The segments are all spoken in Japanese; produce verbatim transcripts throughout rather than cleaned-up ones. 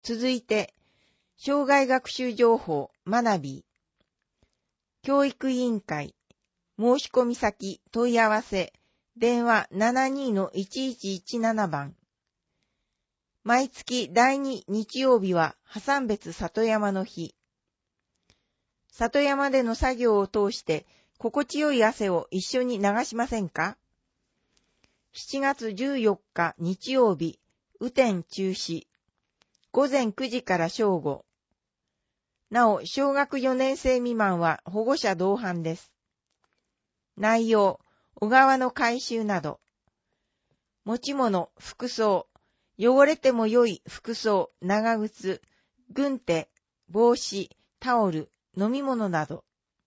続いて、障害学習情報学び、教育委員会、申し込み先問い合わせ、電話 ななにのいちいちいちなな 番。毎月だいに日曜日は破産別里山の日。里山での作業を通して心地よい汗を一緒に流しませんか？しちがつじゅうよっか日曜日、雨天中止。ごぜんくじから正午。なお、小学よねん生未満は保護者同伴です。内容、小川の改修など。持ち物、服装、汚れても良い服装、長靴、軍手、帽子、タオル、飲み物など。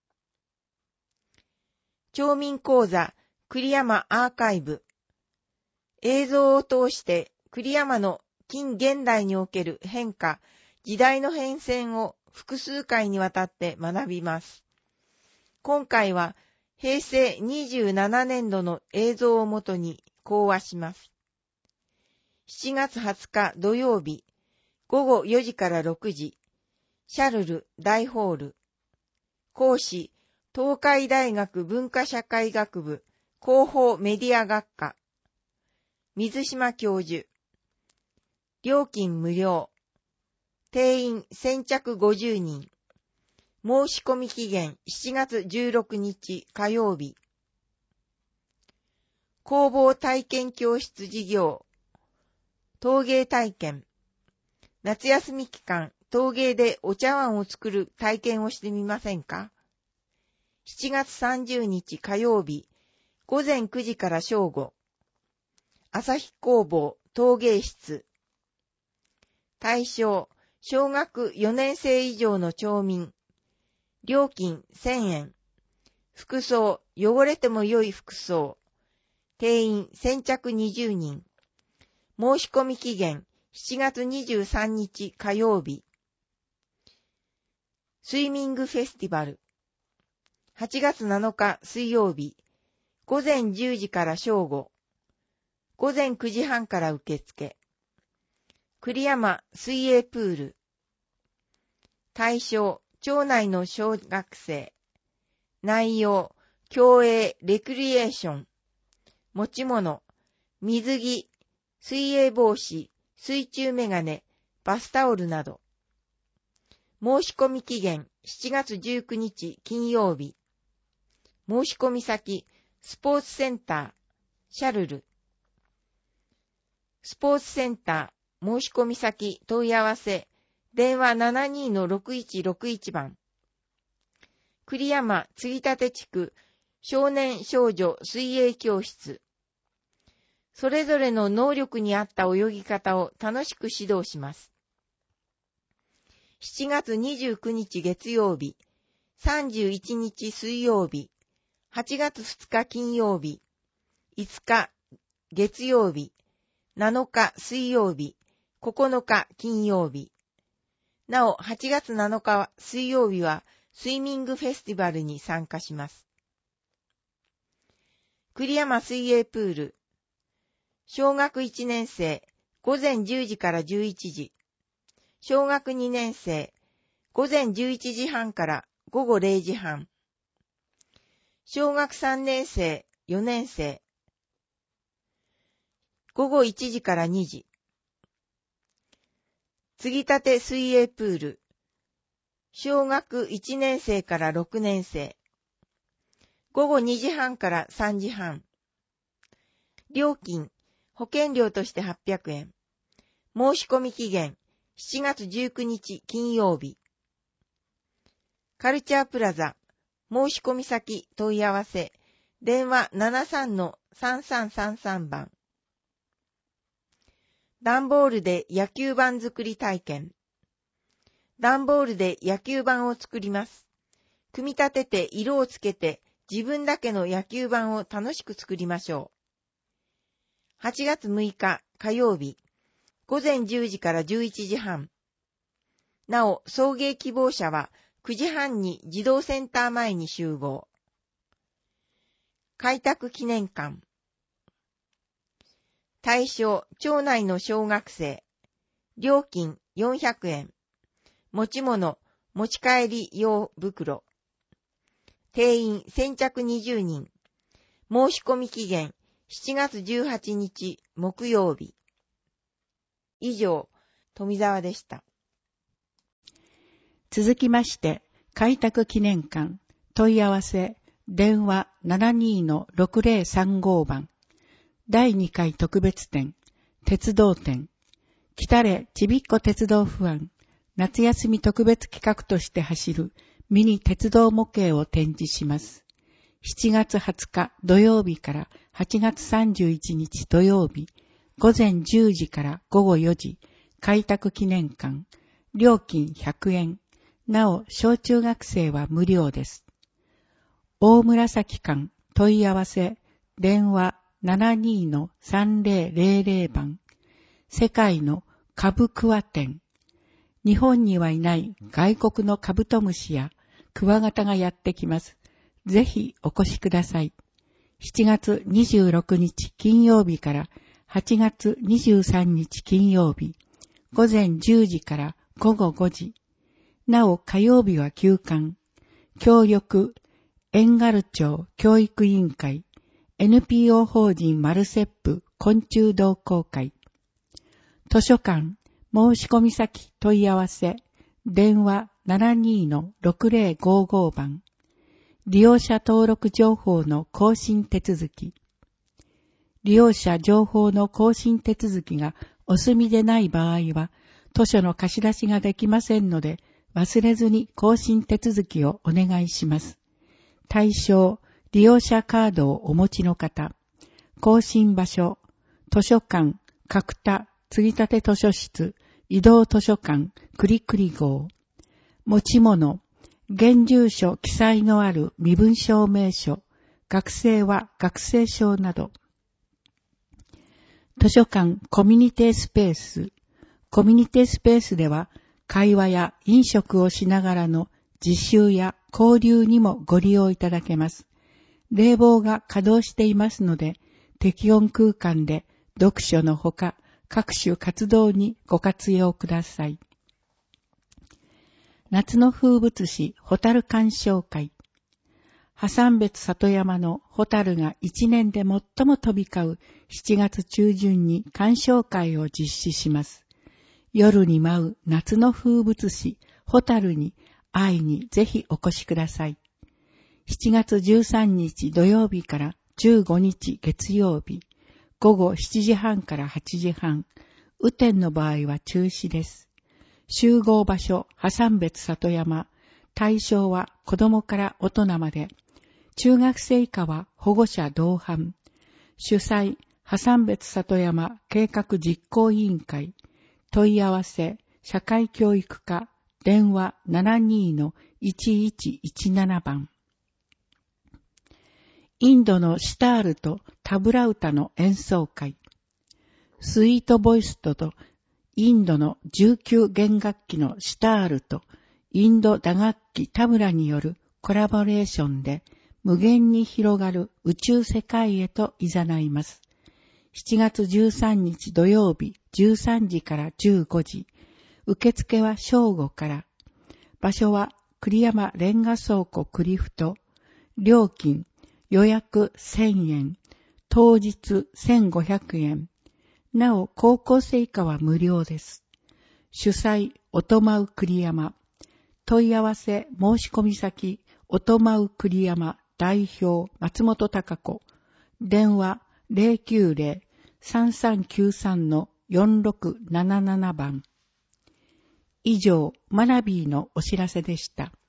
町民講座、栗山アーカイブ。映像を通して栗山の近現代における変化、時代の変遷を複数回にわたって学びます。今回はへいせいにじゅうななねんどの映像をもとに講話します。しちがつはつか土曜日、ごごよじからろくじ、シャルル大ホール。講師、東海大学文化社会学部広報メディア学科。水島教授。料金無料。定員先着ごじゅうにん。申し込み期限しちがつじゅうろくにち火曜日。工房体験教室事業。陶芸体験。夏休み期間、陶芸でお茶碗を作る体験をしてみませんか？しちがつさんじゅうにち火曜日、ごぜんくじから正午。朝日工房陶芸室。対象、小学よねん生以上の町民。料金せんえん。服装、汚れても良い服装。定員先着にじゅうにん。申し込み期限しちがつにじゅうさんにち火曜日。スイミングフェスティバル。はちがつなのか水曜日。ごぜんじゅうじから正午。ごぜんくじはんから受付。栗山水泳プール。対象、町内の小学生。内容、競泳、レクリエーション。持ち物、水着、水泳帽子、水中メガネ、バスタオルなど。申し込み期限しちがつじゅうくにち金曜日。申し込み先、スポーツセンター、シャルル。スポーツセンター、申し込み先、問い合わせ、電話 ななにのろくいちろくいち 番。栗山継立地区少年少女水泳教室。それぞれの能力に合った泳ぎ方を楽しく指導します。しちがつにじゅうくにち月曜日、さんじゅういちにち水曜日、はちがつふつか金曜日、いつか月曜日、なのか水曜日、ここのか金曜日。なお、はちがつなのか水曜日はスイミングフェスティバルに参加します。栗山水泳プール。小学いちねん生、ごぜんじゅうじからじゅういちじ。小学にねん生、ごぜんじゅういちじはんからごごれいじはん。小学さんねん生、よねん生、ごごいちじからにじ。継ぎ立て水泳プール。小学いちねん生からろくねん生。ごごにじはんからさんじはん。料金、保険料としてはっぴゃくえん。申し込み期限、しちがつじゅうくにち金曜日。カルチャープラザ、申し込み先問い合わせ、電話 ななさんのさんさんさんさん 番。段ボールで野球盤作り体験。段ボールで野球盤を作ります。組み立てて色をつけて自分だけの野球盤を楽しく作りましょう。はちがつむいか火曜日、ごぜんじゅうじからじゅういちじはん。なお、送迎希望者はくじはんに児童センター前に集合。開拓記念館。対象、町内の小学生。 料金よんひゃくえん。持ち物、持ち帰り用袋。定員先着にじゅうにん。申し込み期限しちがつじゅうはちにち木曜日。以上、富澤でした。 続きまして、開拓記念館問い合わせ電話 ななにーのろくぜろさんご 番だいにかい特別展鉄道展来れちびっこ鉄道ファン夏休み特別企画として走るミニ鉄道模型を展示します。しちがつはつか土曜日からはちがつさんじゅういちにち土曜日ごぜんじゅうじからごごよじ開拓記念館料金ひゃくえん。なお小中学生は無料です。大紫館問い合わせ電話 ななにーのさんぜろぜろぜろ 番世界のカブクワ展日本にはいない外国のカブトムシやクワガタがやってきます。ぜひお越しください。しちがつにじゅうろくにち金曜日からはちがつにじゅうさんにち金曜日ごぜんじゅうじからごごごじなお火曜日は休館協力エンガル町教育委員会 エヌピーオー 法人マルセップ昆虫同好会図書館申し込み先問い合わせ電話 ななにーのろくぜろごご 番利用者登録情報の更新手続き利用者情報の更新手続きがお済みでない場合は図書の貸し出しができませんので忘れずに更新手続きをお願いします。対象、利用者カードをお持ちの方、更新場所、図書館、角田、継ぎ立て図書室、移動図書館、くりくり号、持ち物、現住所記載のある身分証明書、学生は学生証など、図書館コミュニティスペース、コミュニティスペースでは、会話や飲食をしながらの自習や交流にもご利用いただけます。冷房が稼働していますので、適温空間で読書のほか各種活動にご活用ください。夏の風物詩ホタル鑑賞会。破山別里山のホタルが一年で最も飛び交うしちがつちゅうじゅんに鑑賞会を実施します。夜に舞う夏の風物詩、ホタルに会いにぜひお越しください。しちがつじゅうさんにち土曜日からじゅうごにち月曜日、ごごしちじはんからはちじはん、雨天の場合は中止です。集合場所、破山別里山、対象は子供から大人まで、中学生以下は保護者同伴、主催、破山別里山計画実行委員会、問い合わせ、社会教育課、電話 ななにーのいちいちいちなな 番。インドのシタールとタブラ歌の演奏会。スイートボイスとインドのじゅうきゅうげん楽器のシタールとインド打楽器タブラによるコラボレーションで無限に広がる宇宙世界へと誘います。しちがつじゅうさんにち土曜日じゅうさんじからじゅうごじ、受付は正午から、場所は栗山レンガ倉庫栗太、料金予約せんえん、当日せんごひゃくえん、なお高校生以下は無料です。主催音舞栗山、問い合わせ申し込み先音舞栗山代表松本孝子、電話ゼロきゅうゼロ さんさんきゅうさん のよんろくななな 番。以上、マナビーのお知らせでした。